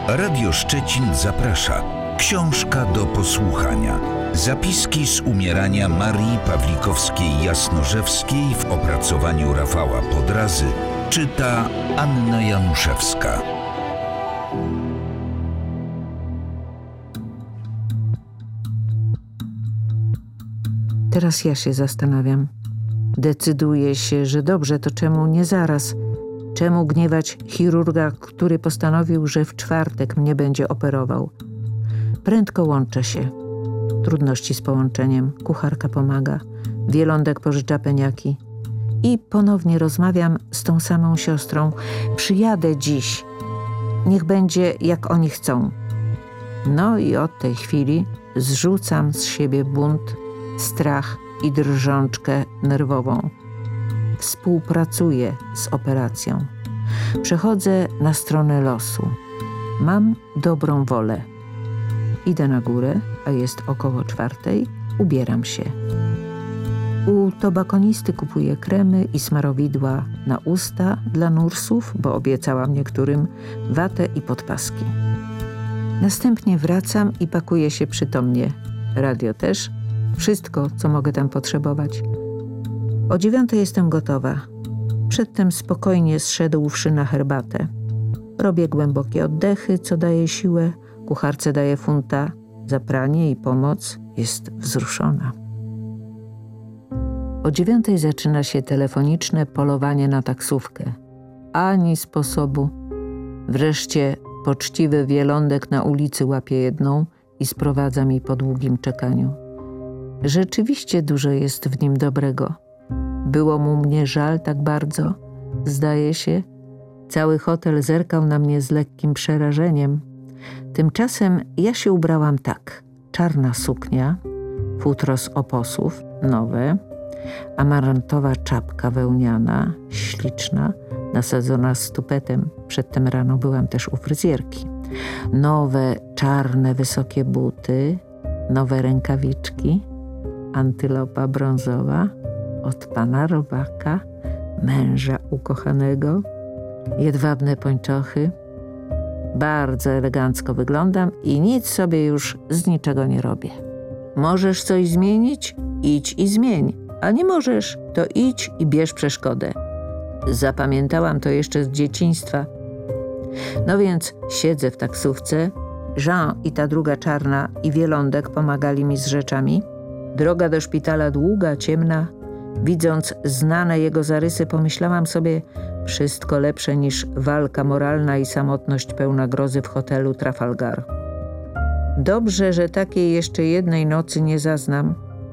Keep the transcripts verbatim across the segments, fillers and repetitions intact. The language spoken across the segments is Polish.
Radio Szczecin zaprasza. Książka do posłuchania. Zapiski z umierania Marii Pawlikowskiej-Jasnorzewskiej w opracowaniu Rafała Podrazy czyta Anna Januszewska. Teraz ja się zastanawiam. Decyduję się, że dobrze, to czemu nie zaraz? Czemu gniewać chirurga, który postanowił, że w czwartek mnie będzie operował? Prędko łączę się. Trudności z połączeniem. Kucharka pomaga. Wielądek pożycza peniaki. I ponownie rozmawiam z tą samą siostrą. Przyjadę dziś. Niech będzie, jak oni chcą. No i od tej chwili zrzucam z siebie bunt, strach i drżączkę nerwową. Współpracuję z operacją. Przechodzę na stronę losu. Mam dobrą wolę. Idę na górę, a jest około czwartej. Ubieram się. U tobakonisty kupuję kremy i smarowidła na usta dla nursów, bo obiecałam niektórym watę i podpaski. Następnie wracam i pakuję się przytomnie. Radio też. Wszystko, co mogę tam potrzebować. O dziewiątej jestem gotowa. Przedtem spokojnie zszedłszy na herbatę. Robię głębokie oddechy, co daje siłę. Kucharce daje funta za pranie i pomoc. Jest wzruszona. O dziewiątej zaczyna się telefoniczne polowanie na taksówkę. Ani sposobu. Wreszcie poczciwy wielądek na ulicy łapie jedną i sprowadza mi po długim czekaniu. Rzeczywiście dużo jest w nim dobrego. Było mu mnie żal tak bardzo, zdaje się. Cały hotel zerkał na mnie z lekkim przerażeniem. Tymczasem ja się ubrałam tak. Czarna suknia, futro z oposów, nowe, amarantowa czapka wełniana, śliczna, nasadzona z tupetem. Przedtem rano byłam też u fryzjerki. Nowe, czarne, wysokie buty, nowe rękawiczki, antylopa brązowa od pana robaka, męża ukochanego, jedwabne pończochy. Bardzo elegancko wyglądam i nic sobie już z niczego nie robię. Możesz coś zmienić? Idź i zmień. A nie możesz, to idź i bierz przeszkodę. Zapamiętałam to jeszcze z dzieciństwa. No więc siedzę w taksówce. Jean i ta druga czarna i wielądek pomagali mi z rzeczami. Droga do szpitala długa, ciemna. Widząc znane jego zarysy, pomyślałam sobie, wszystko lepsze niż walka moralna i samotność pełna grozy w hotelu Trafalgar. Dobrze, że takiej jeszcze jednej nocy nie zaznam.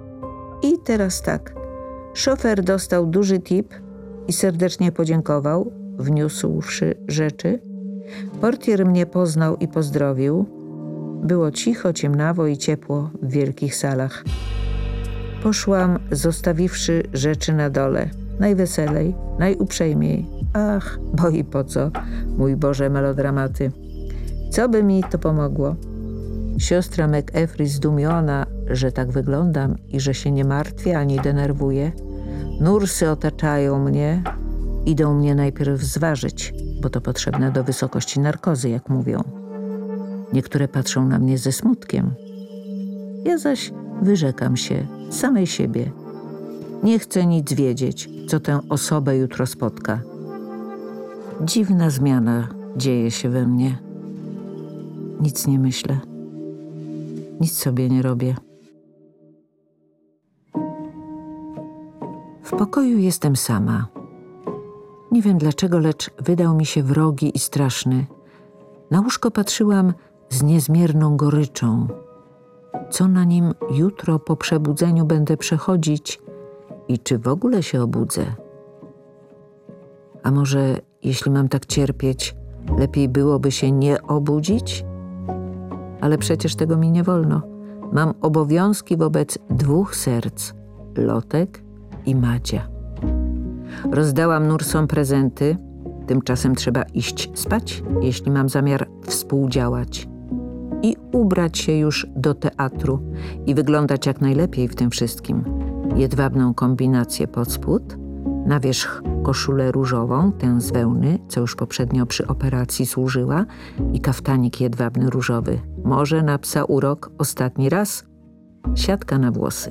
I teraz tak. Szofer dostał duży tip i serdecznie podziękował, wniósłszy rzeczy. Portier mnie poznał i pozdrowił. Było cicho, ciemnawo i ciepło w wielkich salach. Poszłam, zostawiwszy rzeczy na dole. Najweselej, najuprzejmiej. Ach, bo i po co, mój Boże, melodramaty. Co by mi to pomogło? Siostra McEfry zdumiona, że tak wyglądam i że się nie martwię ani denerwuję. Nursy otaczają mnie, idą mnie najpierw zważyć, bo to potrzebne do wysokości narkozy, jak mówią. Niektóre patrzą na mnie ze smutkiem. Ja zaś wyrzekam się samej siebie. Nie chcę nic wiedzieć, co tę osobę jutro spotka. Dziwna zmiana dzieje się we mnie. Nic nie myślę. Nic sobie nie robię. W pokoju jestem sama. Nie wiem dlaczego, lecz wydał mi się wrogi i straszny. Na łóżko patrzyłam z niezmierną goryczą. Co na nim jutro po przebudzeniu będę przechodzić i czy w ogóle się obudzę? A może, jeśli mam tak cierpieć, lepiej byłoby się nie obudzić? Ale przecież tego mi nie wolno. Mam obowiązki wobec dwóch serc, Lotek i Madzia. Rozdałam nursom prezenty, tymczasem trzeba iść spać, jeśli mam zamiar współdziałać. I ubrać się już do teatru i wyglądać jak najlepiej w tym wszystkim. Jedwabną kombinację pod spód, Na wierzch koszulę różową, tę z wełny, co już poprzednio przy operacji służyła, i kaftanik jedwabny różowy. Może na psa urok ostatni raz. Siatka na włosy.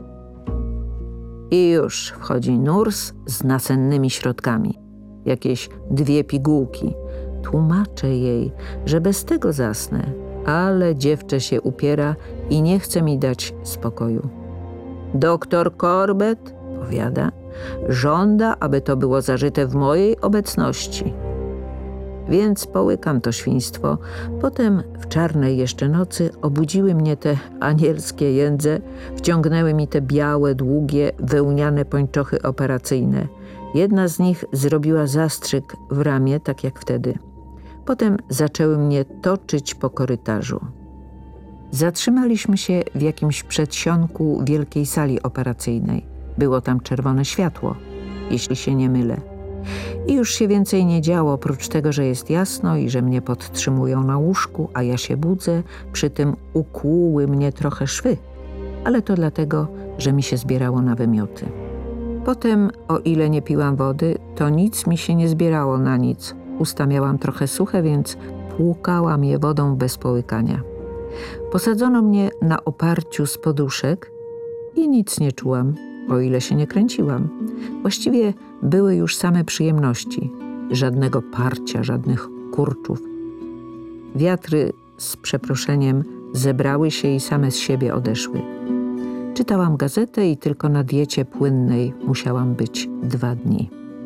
I już wchodzi nurs z nasennymi środkami. Jakieś dwie pigułki. Tłumaczę jej, że bez tego zasnę, ale dziewczę się upiera i nie chce mi dać spokoju. Doktor Corbett, powiada, żąda, aby to było zażyte w mojej obecności. Więc połykam to świństwo. Potem w czarnej jeszcze nocy obudziły mnie te anielskie jędze, wciągnęły mi te białe, długie, wełniane pończochy operacyjne. Jedna z nich zrobiła zastrzyk w ramię, tak jak wtedy. Potem zaczęły mnie toczyć po korytarzu. Zatrzymaliśmy się w jakimś przedsionku wielkiej sali operacyjnej. Było tam czerwone światło, jeśli się nie mylę. I już się więcej nie działo, oprócz tego, że jest jasno i że mnie podtrzymują na łóżku, a ja się budzę, przy tym ukłuły mnie trochę szwy. Ale to dlatego, że mi się zbierało na wymioty. Potem, o ile nie piłam wody, to nic mi się nie zbierało na nic. Usta miałam trochę suche, więc płukałam je wodą bez połykania. Posadzono mnie na oparciu z poduszek i nic nie czułam, o ile się nie kręciłam. Właściwie były już same przyjemności. Żadnego parcia, żadnych kurczów. Wiatry, z przeproszeniem, zebrały się i same z siebie odeszły. Czytałam gazetę i tylko na diecie płynnej musiałam być dwa dni.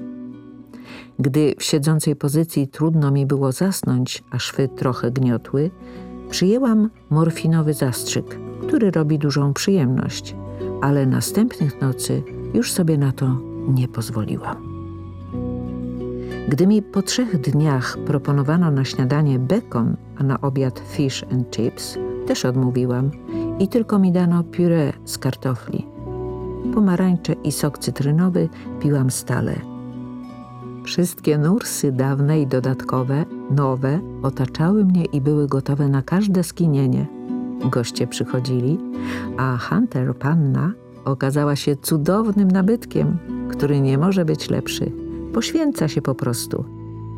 Gdy w siedzącej pozycji trudno mi było zasnąć, a szwy trochę gniotły, przyjęłam morfinowy zastrzyk, który robi dużą przyjemność, ale następnych nocy już sobie na to nie pozwoliłam. Gdy mi po trzech dniach proponowano na śniadanie bekon, a na obiad fish and chips, też odmówiłam i tylko mi dano puree z kartofli. Pomarańcze i sok cytrynowy piłam stale. Wszystkie nursy dawne i dodatkowe, nowe, otaczały mnie i były gotowe na każde skinienie. Goście przychodzili, a Hunter panna okazała się cudownym nabytkiem, który nie może być lepszy. Poświęca się po prostu.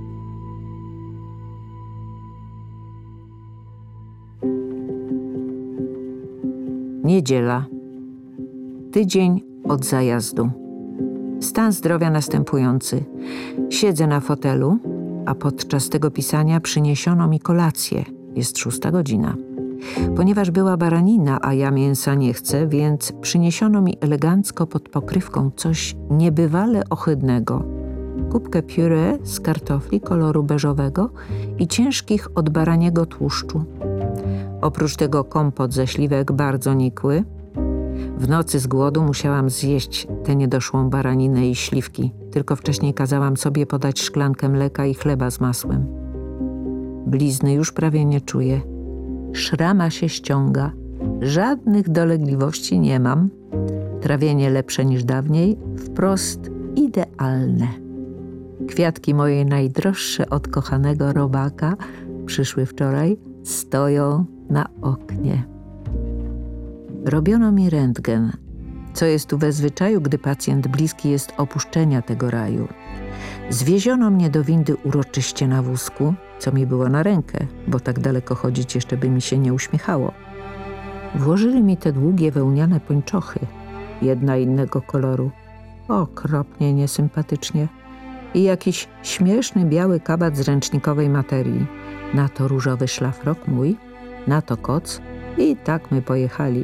Niedziela. Tydzień od zajazdu. Stan zdrowia następujący. Siedzę na fotelu, a podczas tego pisania przyniesiono mi kolację. Jest szósta godzina. Ponieważ była baranina, a ja mięsa nie chcę, więc przyniesiono mi elegancko pod pokrywką coś niebywale ohydnego. Kubkę puree z kartofli koloru beżowego i ciężkich od baraniego tłuszczu. Oprócz tego kompot ze śliwek bardzo nikły. W nocy z głodu musiałam zjeść tę niedoszłą baraninę i śliwki, tylko wcześniej kazałam sobie podać szklankę mleka i chleba z masłem. Blizny już prawie nie czuję. Szrama się ściąga. Żadnych dolegliwości nie mam. Trawienie lepsze niż dawniej, wprost idealne. Kwiatki moje najdroższe od kochanego robaka, przyszły wczoraj, stoją na oknie. Robiono mi rentgen, co jest tu we zwyczaju, gdy pacjent bliski jest opuszczenia tego raju. Zwieziono mnie do windy uroczyście na wózku, co mi było na rękę, bo tak daleko chodzić jeszcze by mi się nie uśmiechało. Włożyli mi te długie wełniane pończochy, jedna innego koloru, okropnie niesympatycznie, i jakiś śmieszny biały kabat z ręcznikowej materii, na to różowy szlafrok mój, na to koc i tak my pojechali.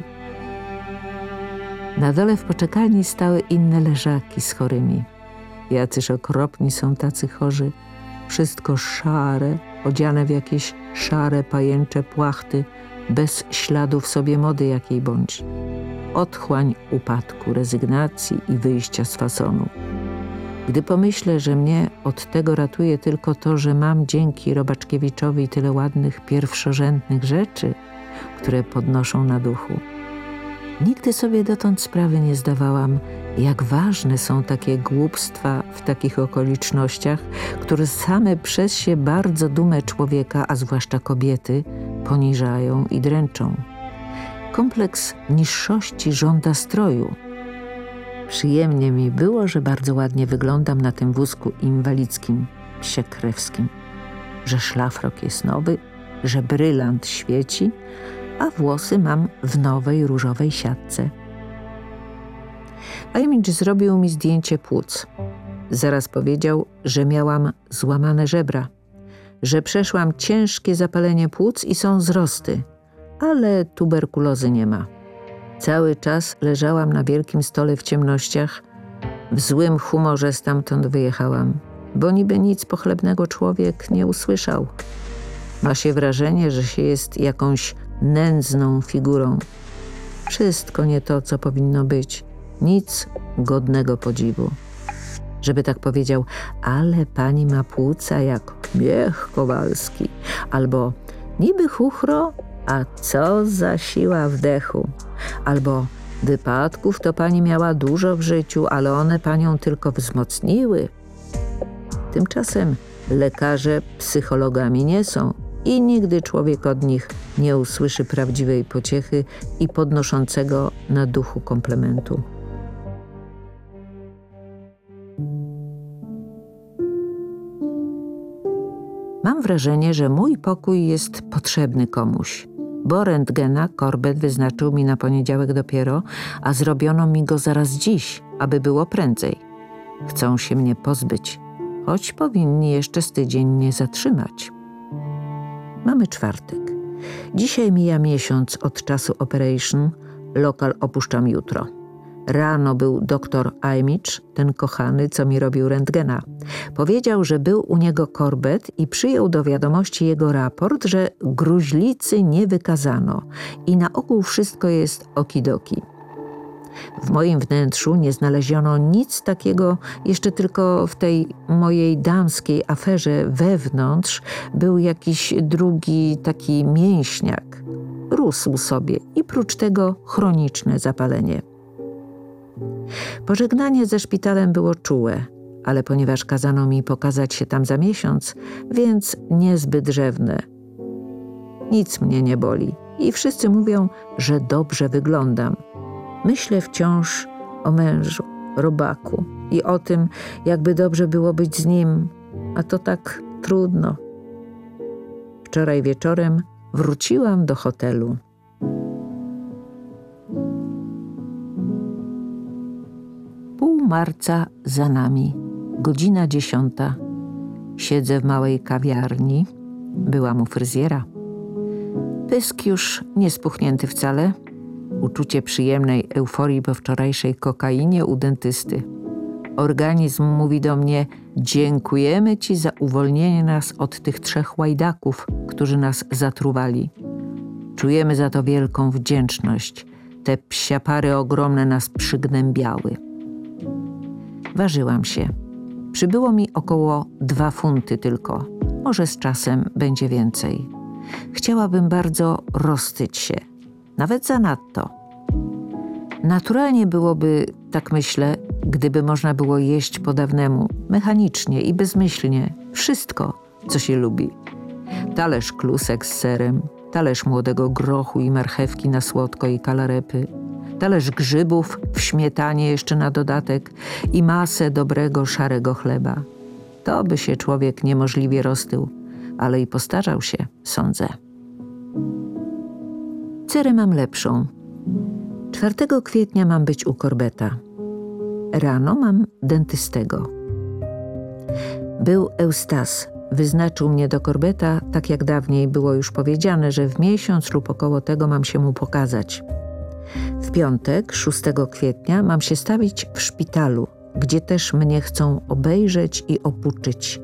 Na dole w poczekalni stały inne leżaki z chorymi. Jacyż okropni są tacy chorzy. Wszystko szare, odziane w jakieś szare, pajęcze płachty, bez śladu w sobie mody jakiej bądź. Otchłań upadku, rezygnacji i wyjścia z fasonu. Gdy pomyślę, że mnie od tego ratuje tylko to, że mam dzięki Robaczkiewiczowi tyle ładnych, pierwszorzędnych rzeczy, które podnoszą na duchu. Nigdy sobie dotąd sprawy nie zdawałam, jak ważne są takie głupstwa w takich okolicznościach, które same przez się bardzo dumę człowieka, a zwłaszcza kobiety, poniżają i dręczą. Kompleks niższości żąda stroju. Przyjemnie mi było, że bardzo ładnie wyglądam na tym wózku inwalidzkim psiekrewskim, że szlafrok jest nowy, że brylant świeci, a włosy mam w nowej różowej siatce. Ajmicz zrobił mi zdjęcie płuc. Zaraz powiedział, że miałam złamane żebra, że przeszłam ciężkie zapalenie płuc i są wzrosty, ale tuberkulozy nie ma. Cały czas leżałam na wielkim stole w ciemnościach. W złym humorze stamtąd wyjechałam, bo niby nic pochlebnego człowiek nie usłyszał. Ma się wrażenie, że się jest jakąś nędzną figurą. Wszystko nie to, co powinno być. Nic godnego podziwu. Żeby tak powiedział, ale pani ma płuca jak Miech Kowalski. Albo niby chuchro, a co za siła wdechu. Albo wypadków to pani miała dużo w życiu, ale one panią tylko wzmocniły. Tymczasem lekarze psychologami nie są i nigdy człowiek od nich nie usłyszy prawdziwej pociechy i podnoszącego na duchu komplementu. Mam wrażenie, że mój pokój jest potrzebny komuś, bo rentgena Corbett wyznaczył mi na poniedziałek dopiero, a zrobiono mi go zaraz dziś, aby było prędzej. Chcą się mnie pozbyć, choć powinni jeszcze z tydzień nie zatrzymać. Mamy czwartek. Dzisiaj mija miesiąc od czasu operation, lokal opuszczam jutro. Rano był doktor Ajmicz, ten kochany, co mi robił rentgena. Powiedział, że był u niego Corbett i przyjął do wiadomości jego raport, że gruźlicy nie wykazano i na ogół wszystko jest okidoki. W moim wnętrzu nie znaleziono nic takiego, jeszcze tylko w tej mojej damskiej aferze wewnątrz był jakiś drugi taki mięśniak. Rósł sobie i prócz tego chroniczne zapalenie. Pożegnanie ze szpitalem było czułe, ale ponieważ kazano mi pokazać się tam za miesiąc, więc niezbyt rzewne. Nic mnie nie boli i wszyscy mówią, że dobrze wyglądam. Myślę wciąż o mężu, robaku i o tym, jakby dobrze było być z nim, a to tak trudno. Wczoraj wieczorem wróciłam do hotelu. Pół marca za nami, godzina dziesiąta. Siedzę w małej kawiarni. Byłam u fryzjera. Pysk już nie spuchnięty wcale. Uczucie przyjemnej euforii po wczorajszej kokainie u dentysty. Organizm mówi do mnie: dziękujemy ci za uwolnienie nas od tych trzech łajdaków, którzy nas zatruwali. Czujemy za to wielką wdzięczność. Te psiapary ogromne nas przygnębiały. Ważyłam się. Przybyło mi około dwa funty tylko. Może z czasem będzie więcej. Chciałabym bardzo roztyć się. Nawet zanadto. Naturalnie byłoby, tak myślę, gdyby można było jeść po dawnemu, mechanicznie i bezmyślnie, wszystko, co się lubi. Talerz klusek z serem, talerz młodego grochu i marchewki na słodko i kalarepy, talerz grzybów w śmietanie jeszcze na dodatek i masę dobrego szarego chleba. To by się człowiek niemożliwie roztył, ale i postarzał się, sądzę. Cerę mam lepszą. czwartego kwietnia mam być u Corbetta. Rano mam dentystego. Był Eustas. Wyznaczył mnie do Corbetta, tak jak dawniej było już powiedziane, że w miesiąc lub około tego mam się mu pokazać. W piątek, szóstego kwietnia, mam się stawić w szpitalu, gdzie też mnie chcą obejrzeć i opuczyć.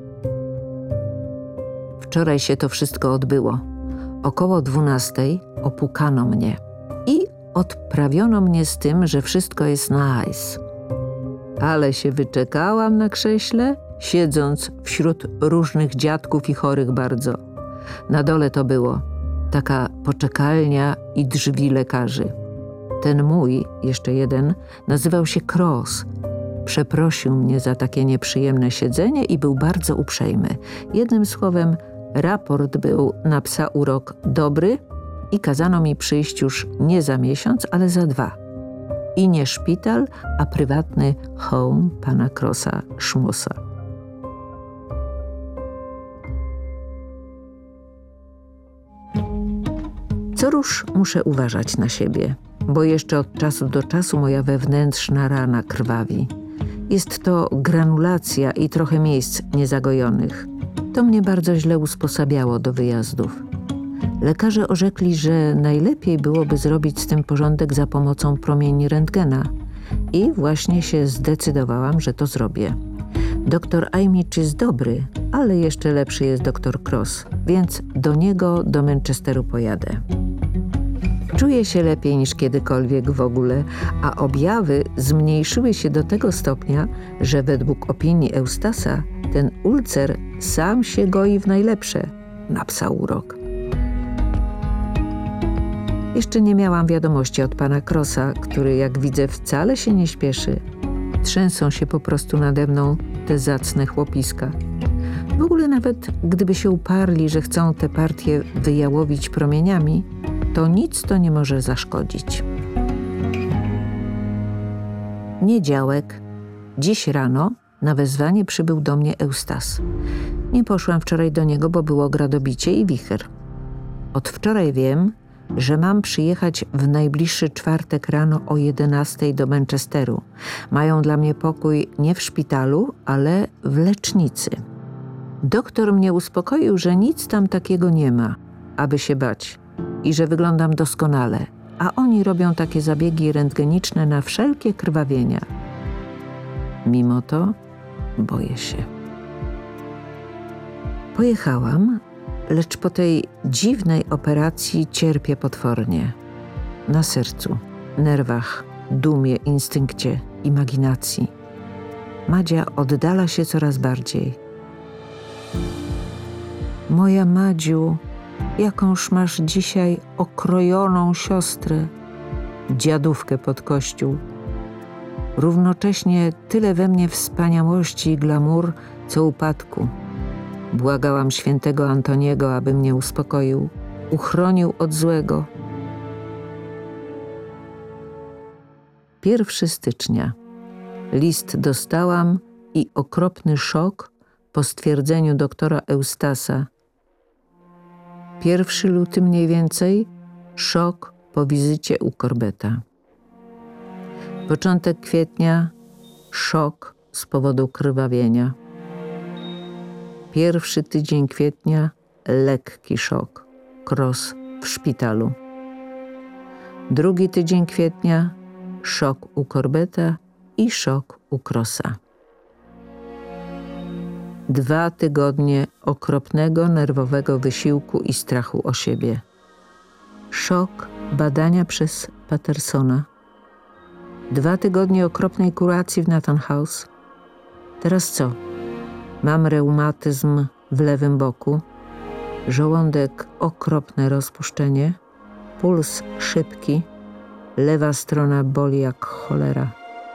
Wczoraj się to wszystko odbyło. Około dwunastej opukano mnie i odprawiono mnie z tym, że wszystko jest nice. Ale się wyczekałam na krześle, siedząc wśród różnych dziadków i chorych bardzo. Na dole to było taka poczekalnia i drzwi lekarzy. Ten mój, jeszcze jeden, nazywał się Cross. Przeprosił mnie za takie nieprzyjemne siedzenie i był bardzo uprzejmy. Jednym słowem, raport był na psa urok dobry i kazano mi przyjść już nie za miesiąc, ale za dwa. I nie szpital, a prywatny home pana Crossa Szmusa. Co rusz muszę uważać na siebie, bo jeszcze od czasu do czasu moja wewnętrzna rana krwawi. Jest to granulacja i trochę miejsc niezagojonych. To mnie bardzo źle usposabiało do wyjazdów. Lekarze orzekli, że najlepiej byłoby zrobić z tym porządek za pomocą promieni rentgena. I właśnie się zdecydowałam, że to zrobię. Doktor Ajmicz jest dobry, ale jeszcze lepszy jest doktor Cross, więc do niego do Manchesteru pojadę. Czuję się lepiej niż kiedykolwiek w ogóle, a objawy zmniejszyły się do tego stopnia, że według opinii Eustasa ten ulcer sam się goi w najlepsze na psa urok. Jeszcze nie miałam wiadomości od pana Crossa, który, jak widzę, wcale się nie śpieszy. Trzęsą się po prostu nade mną te zacne chłopiska. W ogóle nawet gdyby się uparli, że chcą te partie wyjałowić promieniami, to nic to nie może zaszkodzić. Niedziałek. Dziś rano na wezwanie przybył do mnie Eustas. Nie poszłam wczoraj do niego, bo było gradobicie i wicher. Od wczoraj wiem, że mam przyjechać w najbliższy czwartek rano o jedenastej do Manchesteru. Mają dla mnie pokój nie w szpitalu, ale w lecznicy. Doktor mnie uspokoił, że nic tam takiego nie ma, aby się bać i że wyglądam doskonale, a oni robią takie zabiegi rentgeniczne na wszelkie krwawienia. Mimo to boję się. Pojechałam, lecz po tej dziwnej operacji cierpię potwornie. Na sercu, nerwach, dumie, instynkcie, imaginacji. Madzia oddala się coraz bardziej. Moja Madziu, jakąż masz dzisiaj okrojoną siostrę, dziadówkę pod kościół. Równocześnie tyle we mnie wspaniałości i glamour, co upadku. Błagałam świętego Antoniego, aby mnie uspokoił, uchronił od złego. Pierwszego stycznia. List dostałam i okropny szok po stwierdzeniu doktora Eustasa. Pierwszego lutego mniej więcej szok po wizycie u Corbetta. Początek kwietnia szok z powodu krwawienia. Pierwszy tydzień kwietnia lekki szok, Cross w szpitalu. Drugi tydzień kwietnia szok u Corbetta i szok u Crossa. Dwa tygodnie okropnego nerwowego wysiłku i strachu o siebie. Szok badania przez Pattersona. Dwa tygodnie okropnej kuracji w Nathan House. Teraz co? Mam reumatyzm w lewym boku, żołądek okropne rozpuszczenie, puls szybki, lewa strona boli jak cholera.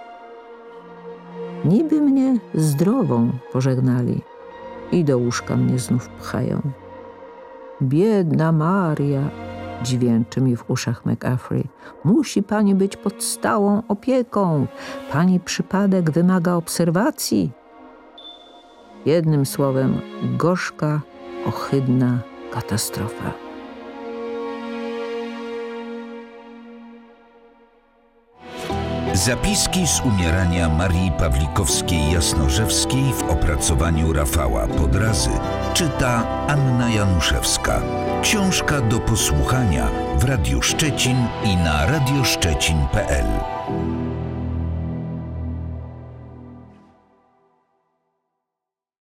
Niby mnie zdrową pożegnali i do łóżka mnie znów pchają. Biedna Maria, dźwięczy mi w uszach McAfee. Musi pani być pod stałą opieką. Pani przypadek wymaga obserwacji. Jednym słowem, gorzka, ohydna katastrofa. Zapiski z umierania Marii Pawlikowskiej-Jasnorzewskiej w opracowaniu Rafała Podrazy czyta Anna Januszewska. Książka do posłuchania w Radiu Szczecin i na radioszczecin kropka pe el.